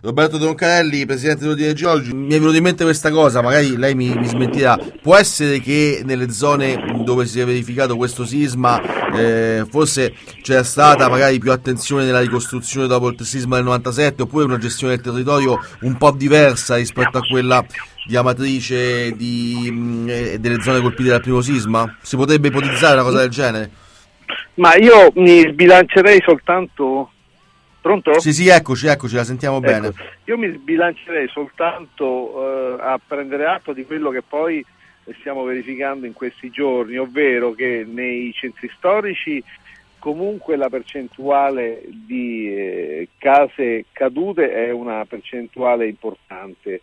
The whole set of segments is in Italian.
Roberto Troncarelli, presidente dell'Ordine dei Geologi. Mi è venuta in mente questa cosa, magari lei mi smentirà. Può essere che nelle zone dove si è verificato questo sisma forse c'è stata magari più attenzione nella ricostruzione dopo il sisma del 97, oppure una gestione del territorio un po' diversa rispetto a quella di Amatrice e delle zone colpite dal primo sisma? Si potrebbe ipotizzare una cosa del genere? Ma io mi sbilancerei soltanto... Pronto? Sì, eccoci, la sentiamo bene. Io mi sbilancerei soltanto a prendere atto di quello che poi stiamo verificando in questi giorni, ovvero che nei centri storici comunque la percentuale di case cadute è una percentuale importante.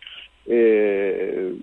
Il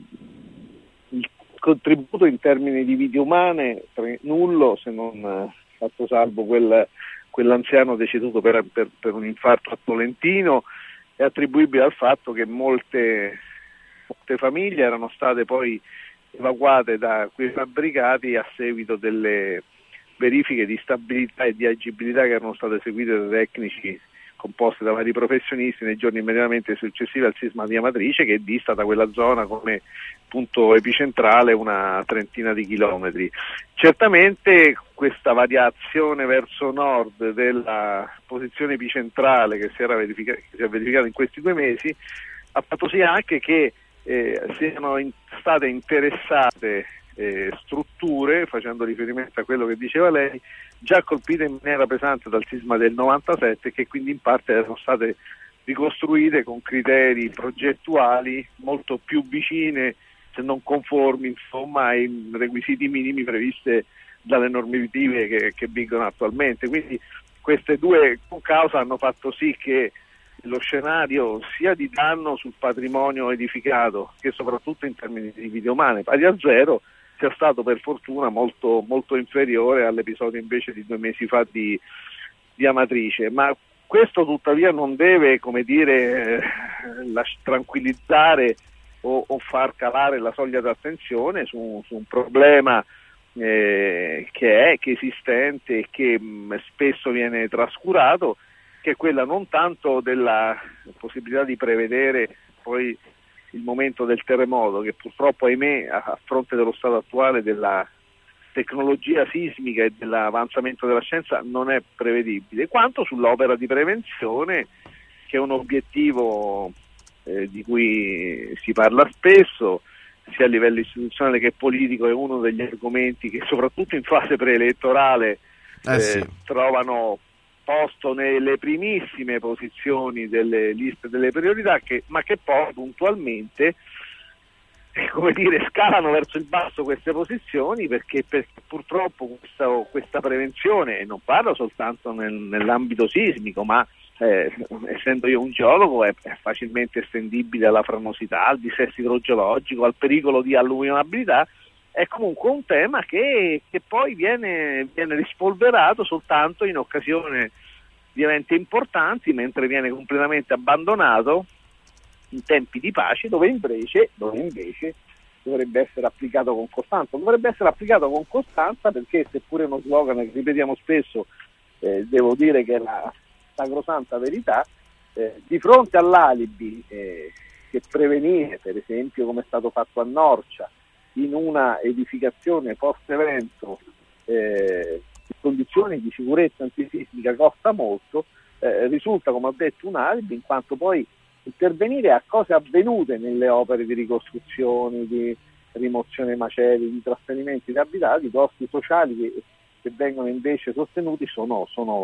contributo in termini di vite umane nullo, se non fatto salvo quell'anziano deceduto per un infarto a Tolentino, è attribuibile al fatto che molte famiglie erano state poi evacuate da quei fabbricati a seguito delle verifiche di stabilità e di agibilità che erano state eseguite da tecnici composti da vari professionisti nei giorni immediatamente successivi al sisma di Amatrice, che dista da quella zona come punto epicentrale una trentina di chilometri. Certamente questa variazione verso nord della posizione epicentrale che si è verificata in questi 2 mesi ha fatto sì anche che siano state interessate strutture, facendo riferimento a quello che diceva lei, già colpite in maniera pesante dal sisma del 97, che quindi in parte erano state ricostruite con criteri progettuali molto più vicine, se non conformi, insomma, ai requisiti minimi previsti dalle normative che vigono attualmente. Quindi queste due cause hanno fatto sì che lo scenario sia di danno sul patrimonio edificato, che soprattutto in termini di vite umane pari a zero, sia stato per fortuna molto, molto inferiore all'episodio invece di 2 mesi fa di Amatrice. Ma questo tuttavia non deve, come dire, tranquillizzare o far calare la soglia d'attenzione su un problema che è esistente e che spesso viene trascurato, che è quella non tanto della possibilità di prevedere poi il momento del terremoto, che purtroppo, ahimè, a fronte dello stato attuale della tecnologia sismica e dell'avanzamento della scienza non è prevedibile, quanto sull'opera di prevenzione, che è un obiettivo di cui si parla spesso, sia a livello istituzionale che politico. È uno degli argomenti che soprattutto in fase preelettorale trovano posto nelle primissime posizioni delle liste delle priorità, ma che poi puntualmente, come dire, scalano verso il basso queste posizioni, perché purtroppo questa prevenzione, e non parlo soltanto nell'ambito sismico, ma essendo io un geologo è facilmente estendibile alla franosità, al dissesto idrogeologico, al pericolo di alluvionabilità. È comunque un tema che poi viene rispolverato soltanto in occasione di eventi importanti, mentre viene completamente abbandonato in tempi di pace, dove invece dovrebbe essere applicato con costanza. Dovrebbe essere applicato con costanza perché, seppure è uno slogan che ripetiamo spesso, devo dire che è la sacrosanta verità, di fronte all'alibi che prevenire, per esempio come è stato fatto a Norcia, in una edificazione post-evento in condizioni di sicurezza antisismica costa molto, risulta, come ho detto, un alibi, in quanto poi intervenire a cose avvenute nelle opere di ricostruzione, di rimozione macerie, di trasferimenti di abitati, costi sociali che vengono invece sostenuti sono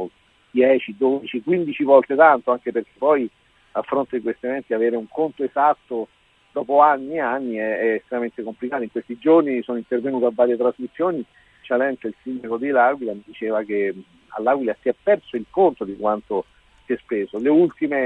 10, 12, 15 volte tanto, anche perché poi a fronte di questi eventi avere un conto esatto dopo anni e anni è estremamente complicato. In questi giorni sono intervenuto a varie trasmissioni. Cialente, il sindaco di L'Aquila, mi diceva che all'Aquila si è perso il conto di quanto si è speso. Le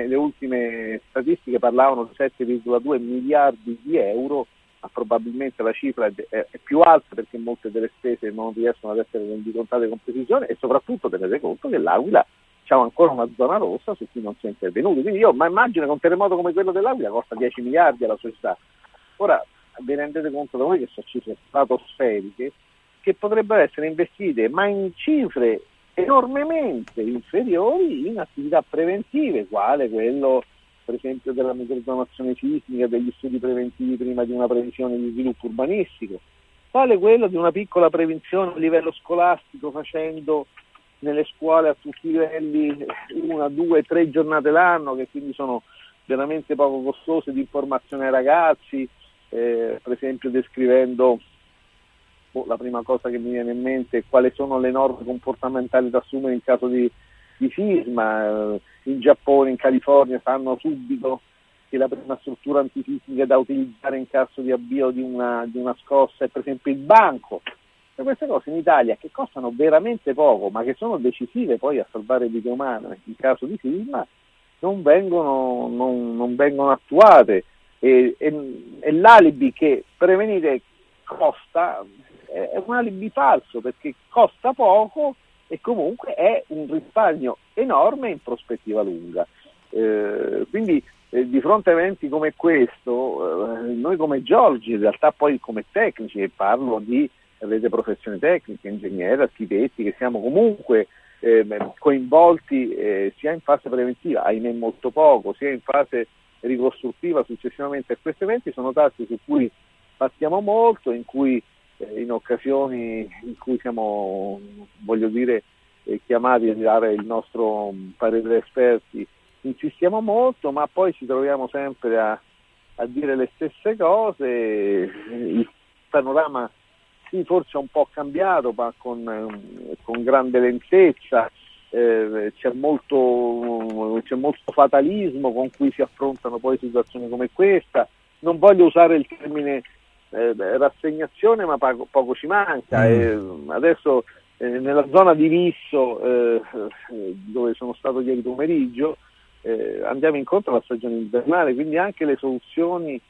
ultime statistiche parlavano di 7,2 miliardi di euro, ma probabilmente la cifra è più alta, perché molte delle spese non riescono ad essere rendicontate con precisione, e soprattutto tenete conto che l'Aquila c'è ancora una zona rossa su cui non si è intervenuti. Quindi io immagino che un terremoto come quello dell'Aquila costa 10 miliardi alla società. Ora vi rendete conto da voi che sono cifre stratosferiche, che potrebbero essere investite, ma in cifre enormemente inferiori, in attività preventive, quale quello per esempio della microzonazione sismica, degli studi preventivi prima di una previsione di sviluppo urbanistico, vale quello di una piccola prevenzione a livello scolastico, facendo nelle scuole a tutti i livelli 1, 2, 3 giornate l'anno, che quindi sono veramente poco costose, di informazione ai ragazzi, per esempio descrivendo, la prima cosa che mi viene in mente è quali sono le norme comportamentali da assumere in caso di sisma. In Giappone, in California sanno subito che la prima struttura antisismica da utilizzare in caso di avvio di una scossa è per esempio il banco. E queste cose in Italia, che costano veramente poco ma che sono decisive poi a salvare vite umane in caso di sisma, non vengono attuate, e l'alibi che prevenire costa è un alibi falso, perché costa poco e comunque è un risparmio enorme in prospettiva lunga. Quindi di fronte a eventi come questo, noi come geologi, in realtà poi come tecnici, e parlo di avete professioni tecniche, ingegneri, architetti, che siamo comunque coinvolti sia in fase preventiva, ahimè molto poco, sia in fase ricostruttiva successivamente a questi eventi, sono tassi su cui battiamo molto, in cui in occasioni in cui siamo, chiamati a dare il nostro parere da esperti, insistiamo molto, ma poi ci troviamo sempre a dire le stesse cose. Il panorama sì, forse è un po' cambiato, ma con grande lentezza, c'è molto fatalismo con cui si affrontano poi situazioni come questa. Non voglio usare il termine rassegnazione, ma poco ci manca. Adesso nella zona di Visso, dove sono stato ieri pomeriggio, andiamo incontro alla stagione invernale, quindi anche le soluzioni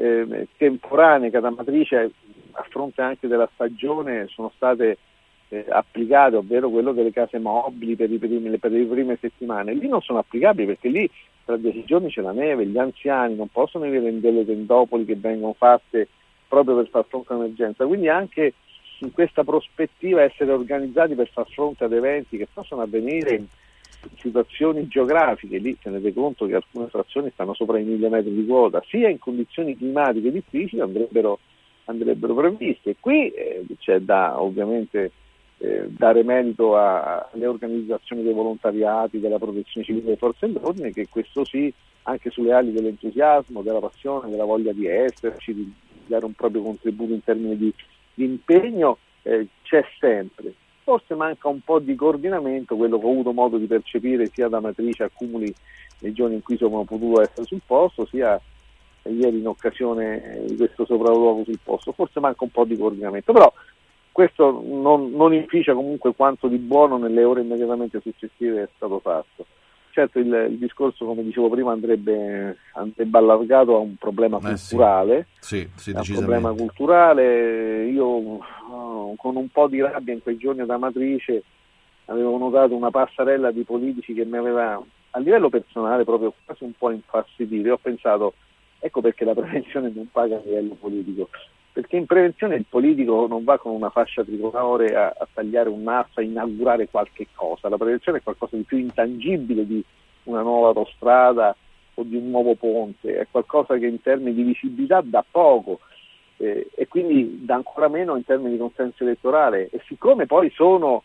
temporanee che da Amatrice a fronte anche della stagione sono state applicate, ovvero quello delle case mobili per le prime settimane. Lì non sono applicabili, perché lì tra 10 giorni c'è la neve, gli anziani non possono vivere in delle tendopoli che vengono fatte proprio per far fronte all'emergenza. Quindi anche in questa prospettiva essere organizzati per far fronte ad eventi che possono avvenire in situazioni geografiche, lì tenete conto che alcune frazioni stanno sopra i 1000 metri di quota, sia in condizioni climatiche difficili andrebbero previste. E qui c'è da ovviamente dare merito alle organizzazioni dei volontariati, della protezione civile, delle forze dell'ordine, che questo sì, anche sulle ali dell'entusiasmo, della passione, della voglia di esserci, di dare un proprio contributo in termini di impegno, c'è sempre. Forse manca un po' di coordinamento, quello che ho avuto modo di percepire sia da Amatrice Accumuli nei giorni in cui sono potuto essere sul posto, sia ieri in occasione di questo sopralluogo sul posto. Forse manca un po' di coordinamento, però questo non inficia comunque quanto di buono nelle ore immediatamente successive è stato fatto. Certo il discorso, come dicevo prima, andrebbe allargato a un problema culturale. Sì, a un problema culturale. Io con un po' di rabbia in quei giorni ad Amatrice avevo notato una passerella di politici che mi aveva a livello personale proprio quasi un po' infastidito, e ho pensato, ecco perché la prevenzione non paga a livello politico, perché in prevenzione il politico non va con una fascia tricolore a tagliare un nastro, a inaugurare qualche cosa. La prevenzione è qualcosa di più intangibile di una nuova autostrada o di un nuovo ponte, è qualcosa che in termini di visibilità dà poco, e quindi dà ancora meno in termini di consenso elettorale. E siccome poi sono,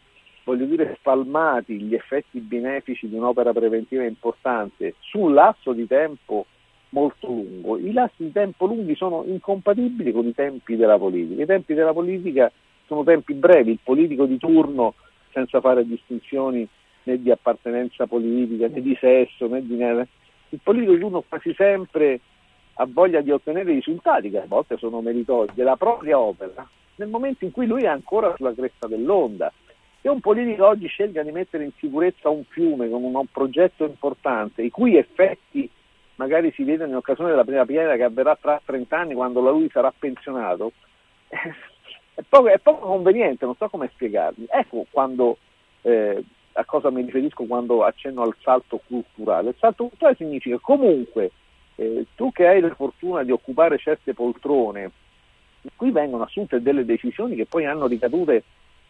spalmati gli effetti benefici di un'opera preventiva importante sul lasso di tempo molto lungo, i lassi di tempo lunghi sono incompatibili con i tempi della politica. I tempi della politica sono tempi brevi, il politico di turno, senza fare distinzioni né di appartenenza politica, né di sesso, né di neve, il politico di turno quasi sempre ha voglia di ottenere risultati che a volte sono meritori della propria opera nel momento in cui lui è ancora sulla cresta dell'onda. Se un politico oggi scelga di mettere in sicurezza un fiume con un progetto importante, i cui effetti magari si vedono in occasione della prima piena che avverrà tra 30 anni, quando lui sarà pensionato, è poco conveniente, non so come spiegarmi. Ecco a cosa mi riferisco quando accenno al salto culturale. Il salto culturale significa comunque tu che hai la fortuna di occupare certe poltrone, qui vengono assunte delle decisioni che poi hanno ricadute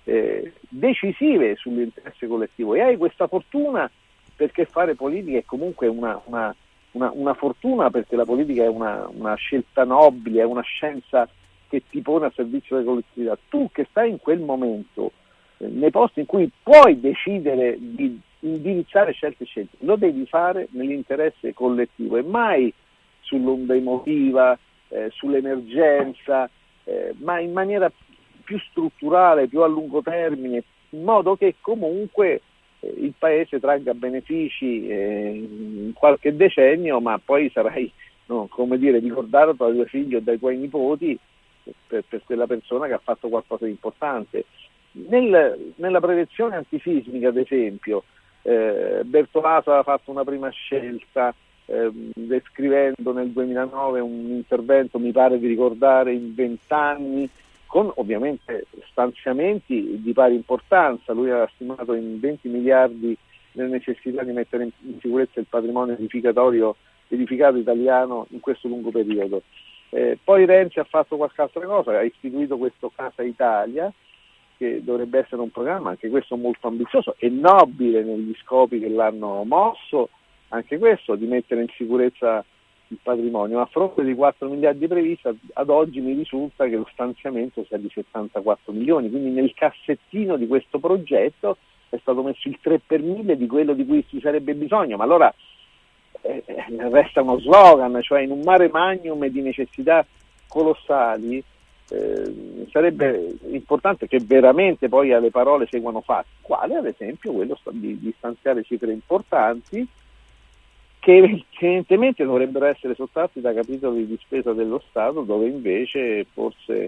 decisive sull'interesse collettivo, e hai questa fortuna perché fare politica è comunque una una fortuna, perché la politica è una scelta nobile, è una scienza che ti pone a servizio della collettività. Tu che stai in quel momento, nei posti in cui puoi decidere di indirizzare scelte, lo devi fare nell'interesse collettivo e mai sull'onda emotiva, sull'emergenza, ma in maniera più strutturale, più a lungo termine, in modo che comunque il Paese tragga benefici in qualche decennio, ma poi sarai, ricordato dai tuoi figli o dai tuoi nipoti per quella persona che ha fatto qualcosa di importante. Nella prevenzione antisismica, ad esempio, Bertolaso ha fatto una prima scelta descrivendo nel 2009 un intervento, mi pare di ricordare, in 20 anni, con ovviamente stanziamenti di pari importanza. Lui aveva stimato in 20 miliardi la necessità di mettere in sicurezza il patrimonio edificato italiano in questo lungo periodo. Poi Renzi ha fatto qualche altra cosa, ha istituito questo Casa Italia, che dovrebbe essere un programma, anche questo molto ambizioso e nobile negli scopi che l'hanno mosso, anche questo di mettere in sicurezza il patrimonio. A fronte di 4 miliardi previsti, ad oggi mi risulta che lo stanziamento sia di 74 milioni, quindi nel cassettino di questo progetto è stato messo il 3 per 1000 di quello di cui ci sarebbe bisogno, ma allora resta uno slogan, cioè in un mare magnum di necessità colossali sarebbe importante che veramente poi alle parole seguano fatti, quale ad esempio quello di stanziare cifre importanti che evidentemente dovrebbero essere sottratti da capitoli di spesa dello Stato, dove invece forse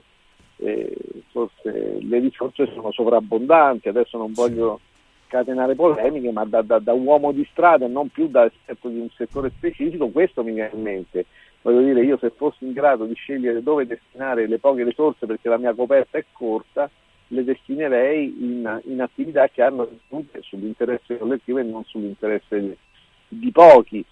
le risorse sono sovrabbondanti. Adesso non voglio scatenare polemiche, ma da uomo di strada e non più da esperto di un settore specifico, questo mi viene in mente. Voglio dire, io se fossi in grado di scegliere dove destinare le poche risorse, perché la mia coperta è corta, le destinerei in attività che hanno sull'interesse collettivo e non sull'interesse di pochi.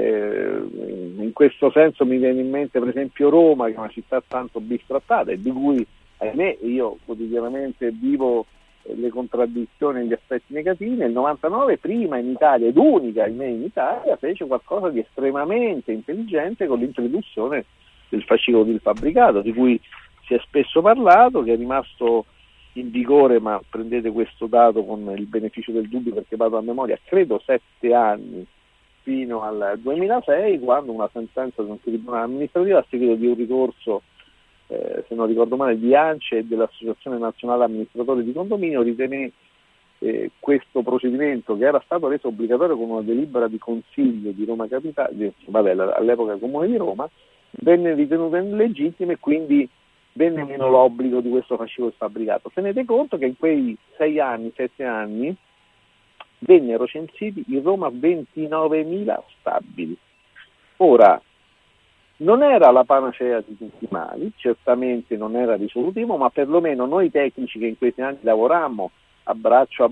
In questo senso mi viene in mente per esempio Roma, che è una città tanto bistrattata e di cui, ahimè, io quotidianamente vivo le contraddizioni e gli aspetti negativi. Nel 99, prima in Italia ed unica ahimè in Italia, fece qualcosa di estremamente intelligente con l'introduzione del fascicolo del fabbricato, di cui si è spesso parlato, che è rimasto in vigore, ma prendete questo dato con il beneficio del dubbio perché vado a memoria, credo 7 anni, fino al 2006, quando una sentenza di un tribunale amministrativo a seguito di un ricorso, se non ricordo male, di ANCE e dell'Associazione Nazionale Amministratori di Condominio, ritenne questo procedimento, che era stato reso obbligatorio con una delibera di consiglio di Roma Capitale, all'epoca Comune di Roma, venne ritenuto illegittimo e quindi venne meno l'obbligo di questo fascicolo fabbricato. Tenete conto che in quei 7 anni, vennero censiti in Roma 29.000 stabili. Ora, non era la panacea di tutti i mali, certamente non era risolutivo, ma perlomeno noi tecnici che in questi anni lavorammo a braccio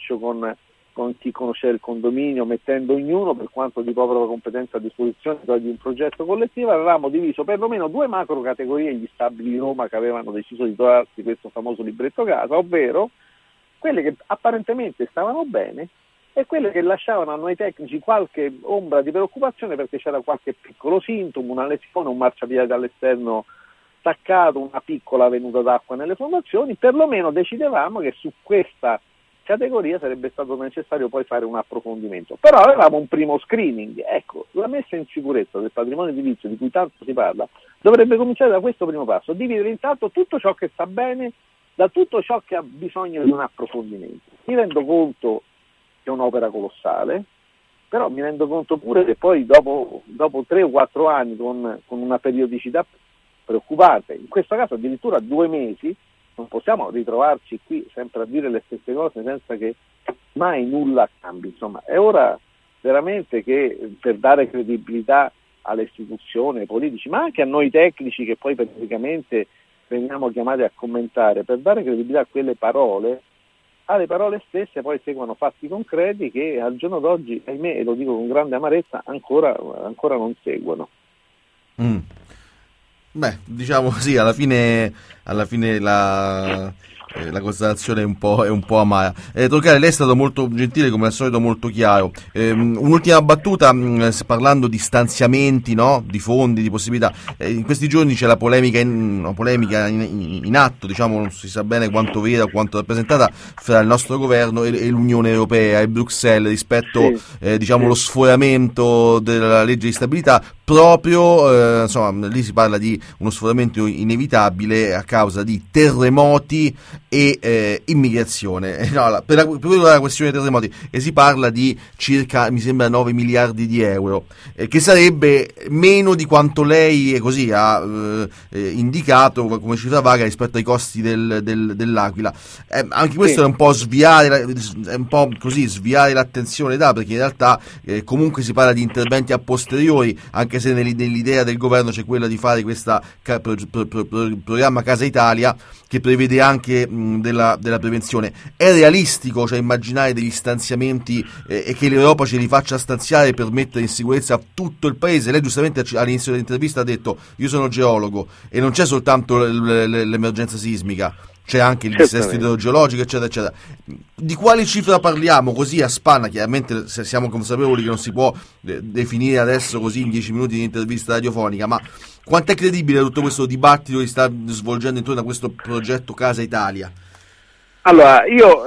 con chi conosceva il condominio, mettendo ognuno per quanto di propria competenza a disposizione di un progetto collettivo, avevamo diviso perlomeno 2 macro categorie gli stabili di Roma che avevano deciso di trovarsi questo famoso libretto casa, ovvero quelle che apparentemente stavano bene e quelle che lasciavano a noi tecnici qualche ombra di preoccupazione perché c'era qualche piccolo sintomo, una lesione, un marciapiede all'esterno staccato, una piccola venuta d'acqua nelle fondazioni. Perlomeno decidevamo che su questa categoria sarebbe stato necessario poi fare un approfondimento. Però avevamo un primo screening. Ecco, la messa in sicurezza del patrimonio edilizio di cui tanto si parla dovrebbe cominciare da questo primo passo, dividere intanto tutto ciò che sta bene da tutto ciò che ha bisogno di un approfondimento. Mi rendo conto che è un'opera colossale, però mi rendo conto pure che poi dopo 3 o 4 anni con una periodicità preoccupante, in questo caso addirittura 2 mesi, non possiamo ritrovarci qui sempre a dire le stesse cose senza che mai nulla cambi. Insomma, è ora veramente che, per dare credibilità alle istituzioni, ai politici, ma anche a noi tecnici che poi periodicamente veniamo chiamati a commentare, per dare credibilità a quelle parole, alle parole stesse poi seguono fatti concreti che al giorno d'oggi, ahimè, e lo dico con grande amarezza, ancora non seguono. Beh, diciamo così, alla fine la constatazione è un po' amara. Tocare, lei è stato molto gentile, come al solito molto chiaro. Un'ultima battuta, parlando di stanziamenti, no? Di fondi, di possibilità. In questi giorni c'è la polemica in atto, diciamo, non si sa bene quanto vera o quanto rappresentata, fra il nostro governo e l'Unione Europea e Bruxelles rispetto allo sforamento della legge di stabilità, proprio insomma, lì si parla di uno sforamento inevitabile a causa di terremoti e immigrazione. No, per la questione dei terremoti, e si parla di circa, mi sembra, 9 miliardi di euro, che sarebbe meno di quanto lei così ha indicato come cifra vaga rispetto ai costi dell'Aquila. Anche questo è un po' sviare l'attenzione, perché in realtà comunque si parla di interventi a posteriori, anche se nell'idea del governo c'è quella di fare questo programma Casa Italia, che prevede anche della prevenzione. È realistico, cioè, immaginare degli stanziamenti e che l'Europa ce li faccia stanziare per mettere in sicurezza tutto il paese? Lei giustamente all'inizio dell'intervista ha detto: io sono geologo, e non c'è soltanto l'emergenza sismica, c'è anche il dissesto idrogeologico, eccetera eccetera. Di quale cifra parliamo, così a spanna? Chiaramente siamo consapevoli che non si può definire adesso così in 10 minuti di intervista radiofonica, ma quanto è credibile tutto questo dibattito che sta svolgendo intorno a questo progetto Casa Italia? Allora, io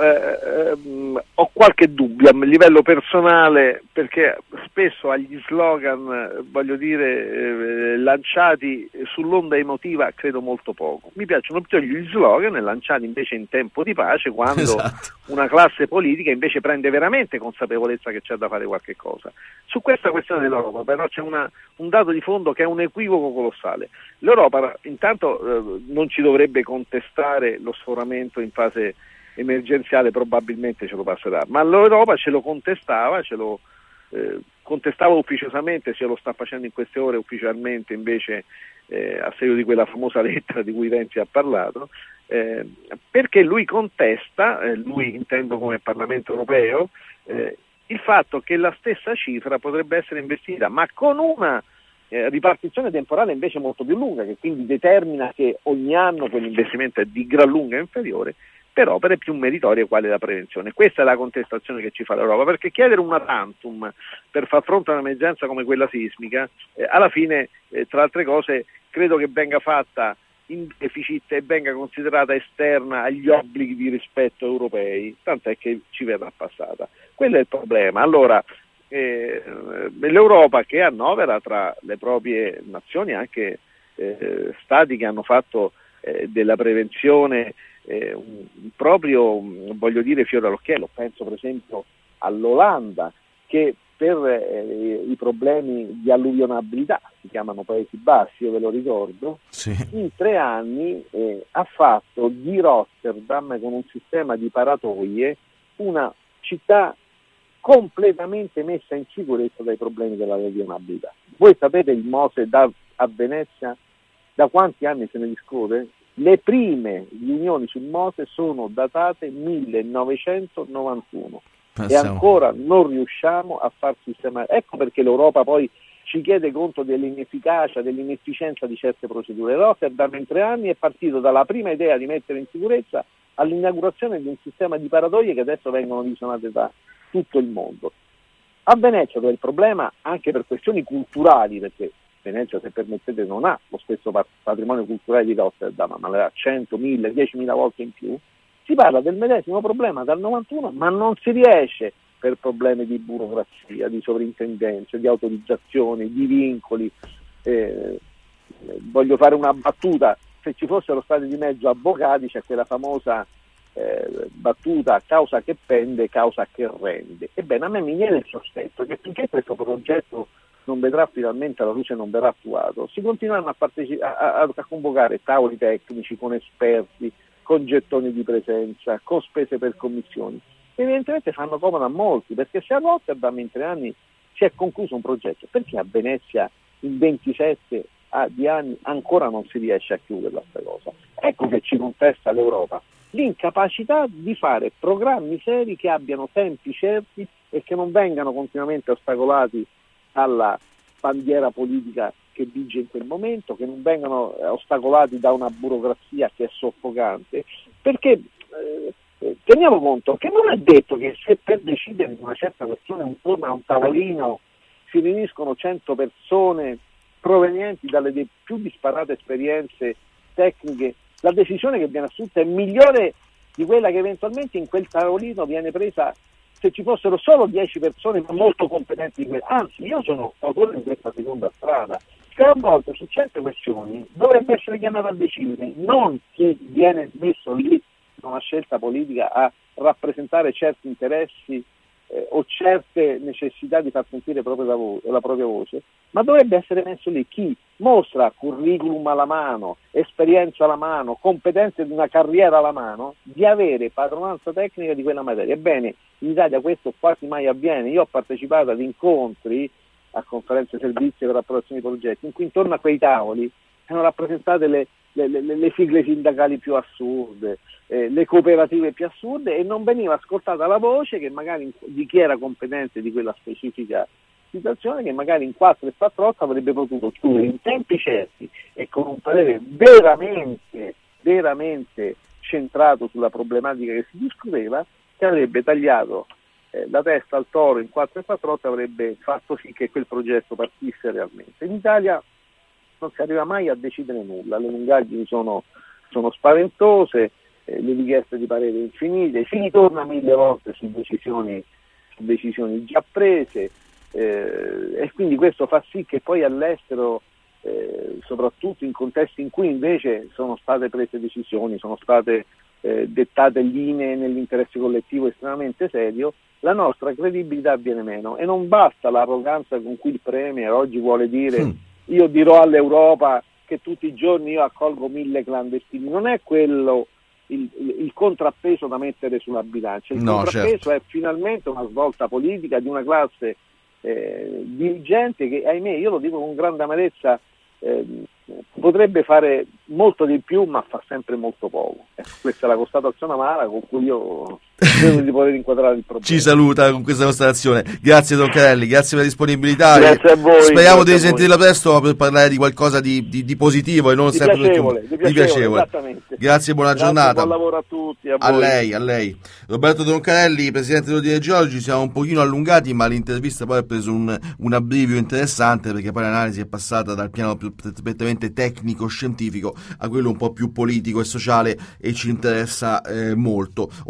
ho qualche dubbio a livello personale, perché spesso agli slogan, voglio dire, lanciati sull'onda emotiva credo molto poco. Mi piacciono più gli slogan lanciati invece in tempo di pace, quando una classe politica invece prende veramente consapevolezza che c'è da fare qualche cosa. Su questa questione dell'Europa però c'è un dato di fondo che è un equivoco colossale. L'Europa intanto non ci dovrebbe contestare lo sforamento in fase emergenziale, probabilmente ce lo passerà, ma l'Europa ce lo contestava, contestava ufficiosamente, ce lo sta facendo in queste ore ufficialmente invece a seguito di quella famosa lettera di cui Renzi ha parlato, perché lui contesta, lui intendo come Parlamento europeo, il fatto che la stessa cifra potrebbe essere investita, ma con una ripartizione temporale invece molto più lunga, che quindi determina che ogni anno quell'investimento è di gran lunga inferiore, per opere più meritorie quali la prevenzione. Questa è la contestazione che ci fa l'Europa, perché chiedere una tantum per far fronte a un'emergenza come quella sismica, alla fine, tra altre cose, credo che venga fatta in deficit e venga considerata esterna agli obblighi di rispetto europei, tant'è che ci verrà passata. Quello è il problema. Allora, l'Europa, che annovera tra le proprie nazioni anche stati che hanno fatto della prevenzione proprio, voglio dire, fiore all'occhiello. Penso per esempio all'Olanda, che per i problemi di alluvionabilità, si chiamano Paesi Bassi, io ve lo ricordo, sì, in 3 anni ha fatto di Rotterdam, con un sistema di paratoie, una città completamente messa in sicurezza dai problemi dell'alluvionabilità. Voi sapete il MOSE a Venezia da quanti anni se ne discute? Le prime riunioni sul MOSE sono datate 1991 e ancora non riusciamo a far sistemare. Ecco perché l'Europa poi ci chiede conto dell'inefficacia, dell'inefficienza di certe procedure. Rotterdam in 3 anni è partito dalla prima idea di mettere in sicurezza all'inaugurazione di un sistema di paratoie che adesso vengono visionate da tutto il mondo. A Venezia, dove il problema, anche per questioni culturali, perché Venezia, se permettete, non ha lo stesso patrimonio culturale di Rotterdam, ma le ha 100, 1000, 10.000 volte in più, si parla del medesimo problema dal 91, ma non si riesce, per problemi di burocrazia, di sovrintendenze, di autorizzazioni, di vincoli. Voglio fare una battuta: se ci fossero stati di mezzo avvocati, c'è quella famosa battuta: causa che pende, causa che rende. Ebbene, a me mi viene il sospetto che finché questo progetto non vedrà finalmente la luce, non verrà attuato, si continueranno a convocare tavoli tecnici con esperti, con gettoni di presenza, con spese per commissioni. Evidentemente fanno comodo a molti, perché se a Rotterdam in 3 anni si è concluso un progetto, perché a Venezia in 27 di anni ancora non si riesce a chiuderla questa cosa? Ecco che ci contesta l'Europa: l'incapacità di fare programmi seri che abbiano tempi certi e che non vengano continuamente ostacolati alla bandiera politica che vige in quel momento, che non vengano ostacolati da una burocrazia che è soffocante, perché teniamo conto che non è detto che se per decidere di una certa questione intorno a un tavolino si riuniscono 100 persone provenienti dalle più disparate esperienze tecniche, la decisione che viene assunta è migliore di quella che eventualmente in quel tavolino viene presa se ci fossero solo 10 persone ma molto competenti di quella. Anzi, io sono favorevole di questa seconda strada, che a volte su certe questioni dovrebbe essere chiamato a decidere non chi viene messo lì con una scelta politica a rappresentare certi interessi o certe necessità di far sentire la propria voce, ma dovrebbe essere messo lì chi mostra curriculum alla mano, esperienza alla mano, competenze di una carriera alla mano, di avere padronanza tecnica di quella materia. Ebbene, in Italia questo quasi mai avviene. Io ho partecipato ad incontri, a conferenze servizi per approvazione di progetti, in cui intorno a quei tavoli erano rappresentate le sigle sindacali più assurde, le cooperative più assurde, e non veniva ascoltata la voce che magari di chi era competente di quella specifica situazione, che magari in 4 e 4-8 avrebbe potuto chiudere in tempi certi e con un parere veramente centrato sulla problematica che si discuteva, che avrebbe tagliato la testa al toro in 4 e 4-8, avrebbe fatto sì che quel progetto partisse realmente. In Italia non si arriva mai a decidere nulla, le lungaggini sono spaventose, le richieste di parere infinite, si ritorna 1000 volte su decisioni già prese, e quindi questo fa sì che poi all'estero, soprattutto in contesti in cui invece sono state prese decisioni, sono state dettate linee nell'interesse collettivo estremamente serio, la nostra credibilità viene meno, e non basta l'arroganza con cui il Premier oggi vuole dire io dirò all'Europa che tutti i giorni io accolgo 1000 clandestini. Non è quello il contrappeso da mettere sulla bilancia. Il contrappeso è finalmente una svolta politica di una classe dirigente che, ahimè, io lo dico con grande amarezza, potrebbe fare molto di più ma fa sempre molto poco. Questa è la constatazione amara con cui io credo di poter inquadrare il problema. Ci saluta con questa constatazione. Grazie Don Carelli, grazie per la disponibilità. Grazie a voi. Speriamo di risentirla presto per parlare di qualcosa di positivo e non di sempre di piacevole. Grazie, buona giornata. Buon lavoro a tutti. A lei. Roberto Don Carelli, presidente dell'Ordine dei Geologi. Siamo un pochino allungati, ma l'intervista poi ha preso un abbrivio interessante, perché poi l'analisi è passata dal piano più prettamente tecnico-scientifico a quello un po' più politico e sociale, e ci interessa molto.